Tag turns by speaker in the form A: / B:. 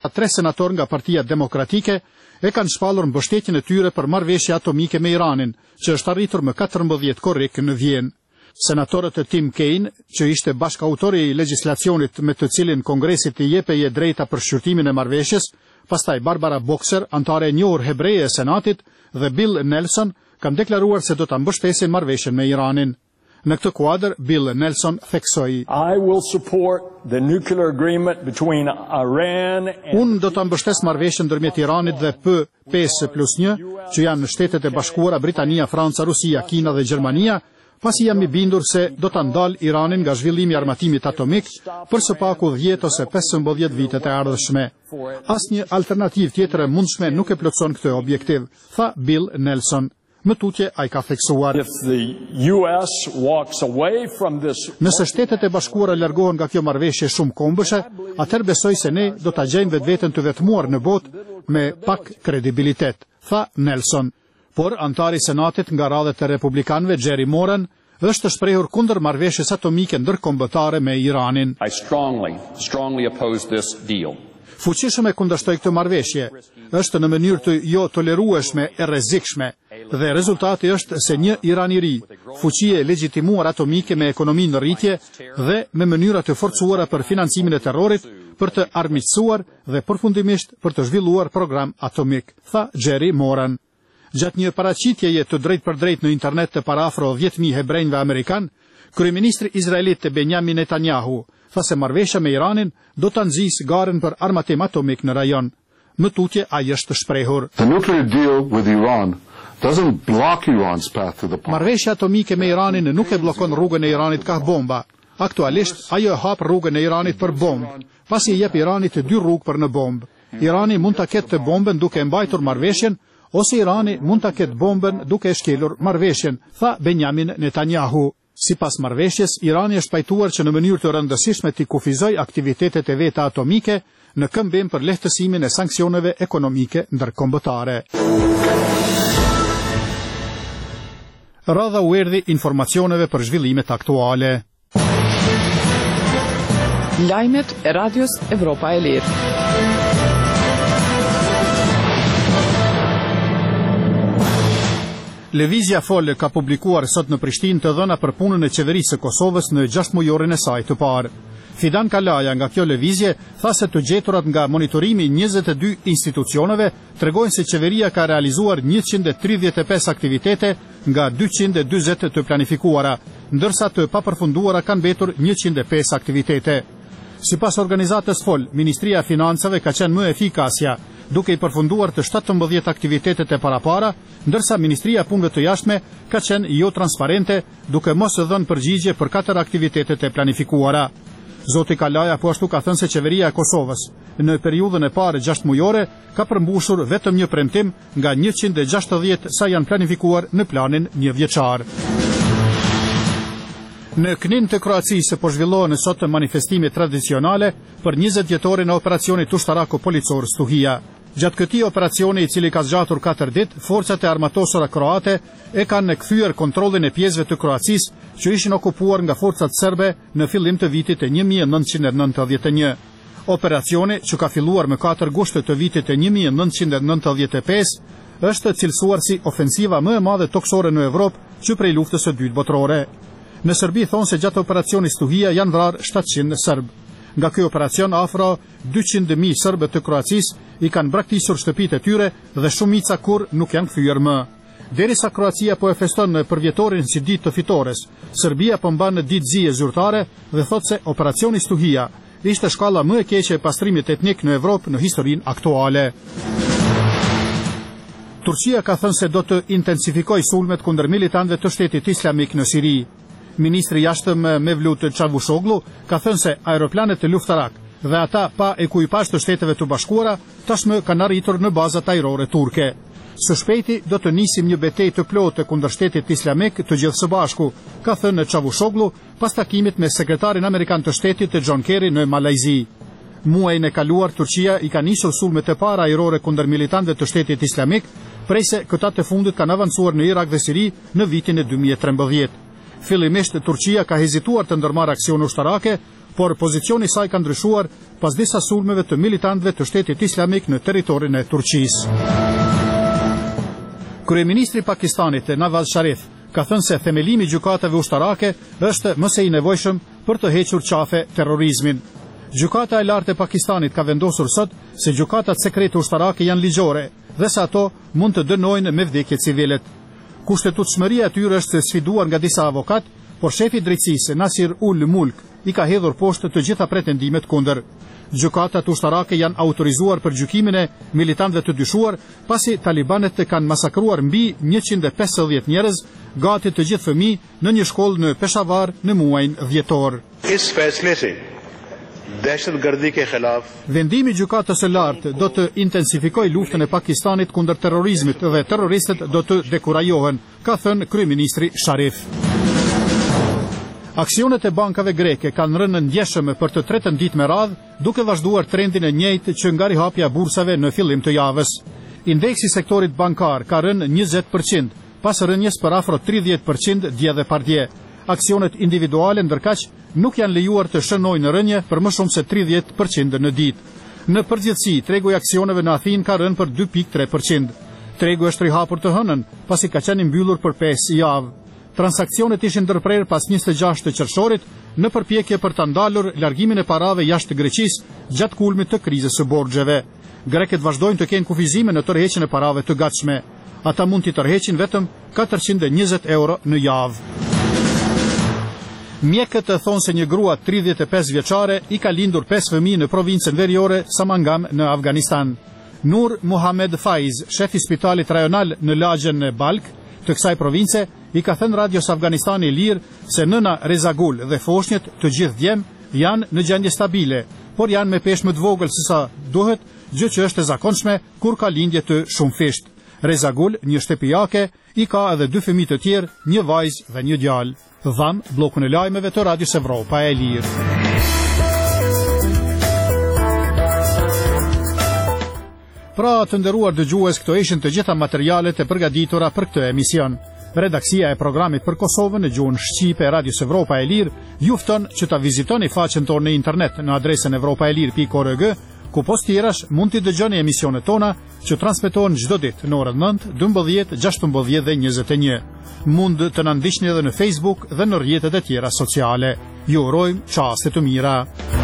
A: Tre senator nga Partia Demokratike e kanë shpallur mbështetjen e tyre për marrëveshje atomike me Iranin, që është arritur më 14 korrik në Vjenë. Senatorët e Tim Kaine, që ishte bashkautori i legjislacionit me të cilin Kongresit i jepeje drejta për shqyrtimin e marrëveshjes, pastaj Barbara Boxer, antare e njohur hebreje e Senatit, dhe Bill Nelson kanë deklaruar se do ta mbështesin marrëveshjen me Iranin. Në këtë kuadër, Bill Nelson theksoi: Unë do ta mbështes marrëveshjen ndërmjet Iranit dhe P5+1, që janë Shtetet e Bashkuara, Britania, Franca, Rusia, Kina dhe Gjermania, pasi jam i bindur se do ta ndal Iranin nga zhvillimi i armatimit atomik për së paku 10 ose 15 vitet e ardhshme. Asnjë alternativë tjetër e mundshme nuk e plotson këtë objektiv, tha Bill Nelson. Më tutje ai ka theksuar: Nëse Shtetet e Bashkuara largohen nga kjo marrëveshje shumë kombëshe, atëherë besoj se ne do ta gjejmë vetveten të vetmuar në botë me pak kredibilitet, tha Nelson. Por antari i Senatit nga radhët e republikanëve, Jerry Moran, është shprehur kundër marrëveshjes atomike ndërkombëtare me Iranin. Fuqishëm e kundërshtoj këtë marrëveshje. Është në mënyrë të jo tolerueshme e rrezikshme, dhe rezultati është se një Iran i ri, fuqie e legjitimuar atomike me ekonomi në rritje dhe me mënyra të forcuara për financimin e terrorit, për të armiqësuar dhe përfundimisht për të zhvilluar program atomik, tha Jerry Moran. Gjatë një paraqitjeje të drejt për drejt në internet të para afro 10.000 hebrejve amerikan, kryeministri izraelit Benjamin Netanyahu tha se marrëveshja me Iranin do ta nxjisë garën për armatim atomik në rajon. Më tutje ai është shprehur: Marrëveshja atomike me Iranin nuk e bllokon rrugën e Iranit ka bomba. Aktualisht ajo hap rrugën e Iranit për bombë, pasi i jep Iranit 2 rrugë për në bombë. Irani mund ta ketë të bombën duke mbajtur marrëveshjen, ose Irani mund ta ketë bombën duke e shkelur marrëveshjen, tha Benjamin Netanyahu. Sipas marrëveshjes, Irani është pajtuar që në mënyrë të rëndësishme t'i kufizojë aktivitetet e veta atomike në këmbim për lehtësimin e sanksioneve ekonomike ndërkombëtare. Radha u erdhi informacioneve për zhvillimet aktuale.
B: Lajmet e Radios Evropa e Lirë.
A: Lëvizja Fol ka publikuar sot në Prishtinë të dhëna për punën e qeverisë së Kosovës në 6 mujorin e saj të parë. Fidan Kalaja nga kjo lëvizje tha se të gjeturat nga monitorimi 22 institucioneve tregojnë se qeveria ka realizuar 135 aktivitete nga 220 të planifikuara, ndërsa të papërfunduara kanë mbetur 105 aktivitete. Sipas organizatës Fol, Ministria e Financave ka qenë më efikasja, duke i përfunduar të 17 aktivitetet e parapara, ndërsa Ministria e Punëve të Jashtme ka qenë jo transparente, duke mos dhënë përgjigje për 4 aktivitetet e planifikuara. Zoti Kalaja po ashtu ka thënë se qeveria e Kosovës në periudhën e parë 6 mujore ka përmbushur vetëm një premtim nga 160 sa janë planifikuar në planin një vjeçar. Në Knin të Kroacisë po zhvillohen sot manifestime tradicionale për 20 vjetorin e operacionit ushtarak policor Stuhia. Gjatë këtij operacioni, i cili ka zgjatur 4 ditë, forcat e armatosura kroate e kanë kthyer kontrollin e pjesëve të Kroacisë që ishin okupuar nga forcat serbe në fillim të vitit e 1991. Operacioni, që ka filluar më 4 gusht të vitit e 1995, është cilësuar si ofensiva më e madhe toksore në Evropë që prej luftës së dytë botërore. Në Serbi thonë se gjatë operacionit Stuhia janë vrarë 700 serbë. Nga ky operacion afro 200.000 serbë të Kroacisë i kanë braktisur shtëpitë e tyre dhe shumica kur nuk janë kthyer më. Derisa Kroacia po e feston në përvjetorin si ditë të fitores, Serbia po mban ditëzie zyrtare dhe thotë se operacioni Stuhia ishte shkalla më e keqe e pastrimit etnik në Evropë në historinë aktuale. Turqia ka thënë se do të intensifikojë sulmet kundër militantëve të Shtetit Islamik në Siri. Ministri jashtëm Mevlut Çavuşoglu ka thënë se aeroplanet e luftarak dhe ata pa ekuipazh të Shteteve të Bashkuara tashmë kanë arritur në bazat ajrore turke. Së shpejti do të nisim një betejë të plotë kundër Shtetit Islamik të gjithë së bashku, ka thënë Çavuşoglu pas takimit me sekretarin amerikan të Shtetit John Kerry në Malajzi. Muajin e kaluar Turqia i ka nisur sulmet e para ajrore kundër militantëve të Shtetit Islamik, prejse këta të fundit kanë avancuar në Irak dhe Siri në vitin e 2013. Fillimisht Turqia ka hezituar të ndërmarrë aksione ushtarake, por pozicioni i saj ka ndryshuar pas disa sulmeve të militantëve të Shtetit Islamik në territorin e Turqisë. Kryeministri i Pakistanit Nawaz Sharif ka thënë se themelimi i gjykatave ushtarake është më së i nevojshëm për të hequr qafe terrorizmin. Gjykata e lartë e Pakistanit ka vendosur sot se gjykatat sekrete ushtarake janë ligjore dhe se ato mund të dënojnë me vdekje civilet. Kushtetutshmëria e tyre është sfiduar nga disa avokat, por shefi i drejtësisë Nasir ul Mulk i ka hedhur poshtë të gjitha pretendimet kundër. Gjykatat ushtarake janë autorizuar për gjykimin e militantëve të dyshuar pasi talibanët kanë masakruar mbi 150 njerëz, gati të gjithë fëmijë në një shkollë në Peshawar në muajin dhjetor. Vendimi i gjykatës së lartë do të intensifikojë luftën e Pakistanit kundër terrorizmit dhe terroristët do të dekurajohen, ka thënë kryeministri Sharif. Aksionet e bankave greke kanë rënë ndjeshëm për të tretën ditë me radhë, duke vazhduar trendin e njëjtë që nga rihapja e bursave në fillim të javës. Indeksi i sektorit bankar ka rënë 20%, pas rënjes për afro 30% dje dhe pardje. Aksionet individuale ndërkaq nuk janë lejuar të shënojnë rënje për më shumë se 30% në ditë. Në përgjithësi, tregu i aksioneve në Athinë ka rënë për 2.3%. Tregu është rihapur të hënën, pasi ka qenë mbyllur për 5 javë. Transakcionet ishin ndërprerë pas 26 të qershorit në përpjekje për të ndalur largimin e parave jashtë Greqisë gjatë kulmit të krizës së borxheve. Grekët vazhdojnë të kenë kufizime në tërheqjen e parave të gatshme. Ata mund t'i tërheqin vetëm 420 euro në javë. Mjekët thonë se një grua 35 vjeçare i ka lindur 5 fëmijë në provincën veriore Samangam në Afganistan. Nur Muhammed Faiz, shefi i spitalit rajonal në lagjen e Balk të kësaj province, i ka thënë Radios Afganistani i Lirë se nëna Rezagul dhe foshnjët të gjithë djem janë në gjendje stabile, por janë me peshë më të vogël se sa duhet, gjë që është e zakonshme kur ka lindje të shumëfisht. Rezagul, një shtëpiake, i ka edhe 2 fëmijë të tjerë, një vajzë dhe një djalë. Dham bllokun e lajmeve të Radios Evropa e Lirë. Pra të nderuar dëgjues, këto ishin të gjitha materialet e përgatitura për këtë emision. Redaksia e programit për Kosovën në gjuhën shqipe e Radios Evropa e Lirë ju fton që ta vizitoni faqen tonë në internet në adresën evropaelir.org, ku post tjerash mund t'i dëgjoni emisionet tona që transmetohen çdo ditë në orën 9, 12, 16 dhe 21. Mund të na ndiqni edhe në Facebook dhe në rrjetet e tjera sociale. Ju urojmë çaste të mira.